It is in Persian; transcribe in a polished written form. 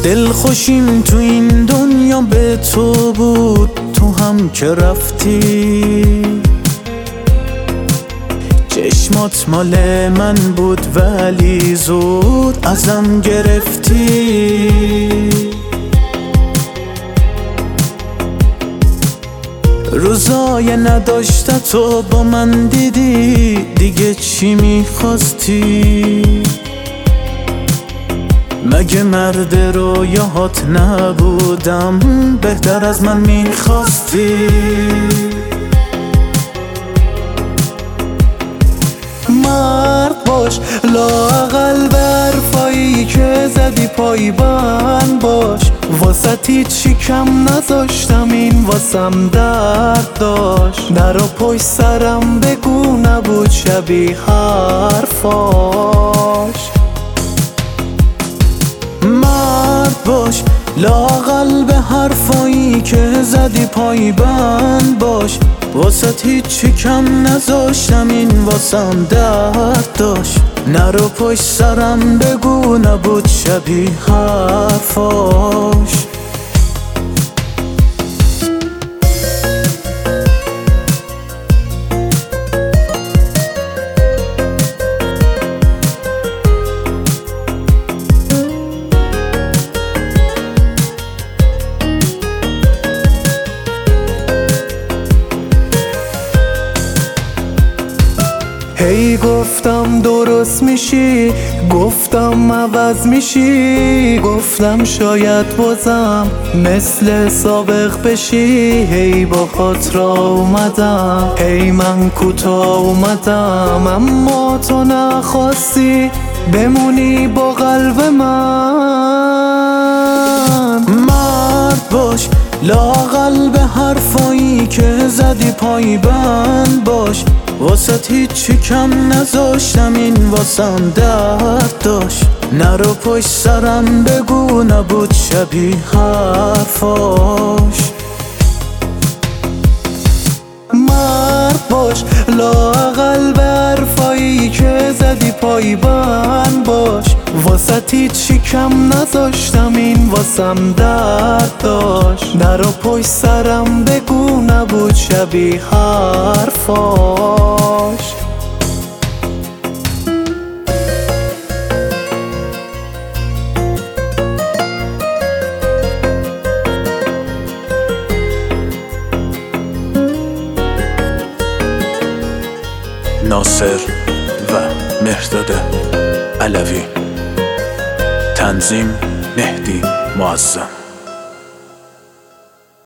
دلخوشیم تو این دنیا به تو بود، تو هم که رفتی. چشمات مال من بود ولی زود ازم گرفتی. روزای نداشته تو با من دیدی، دیگه چی میخواستی؟ مگه مرد رویاهات نبودم، بهتر از من میخواستی؟ مرد باش، لااقل به حرفایی که زدی پایبند باش. واسه هیچی کم نذاشتم، این واسم درد داشت. نرو پشت سرم بگو نبود شبیه حرفاش. مرد باش، لااقل به حرفایی که زدی پایبند باش. واسه هیچی کم نذاشتم، این واسم درد داشت. نرو پشت سرم بگو نبود شبیه حرفاش. هی گفتم درست میشی، گفتم عوض میشی، گفتم شاید بازم مثل سابق بشی. هی با خاطر اومدم، هی من کوتاه اومدم، اما تو نخواستی بمونی با قلب من. مرد باش، لااقل به حرفایی که زدی پایبند باش. واسه هیچی کم نذاشتم، این واسم درد داشت. نرو پشت سرم بگو نبود شبیه حرفاش. مرد باش، لااقل به حرفایی که زدی پایبند باش. واسه هیچی کم نذاشتم، این واسم درد داشت. نرو پشت سرم بگو نبود شبیه حرفاش. ناصر و مهرداد علوی، تنظیم مهدی معظم.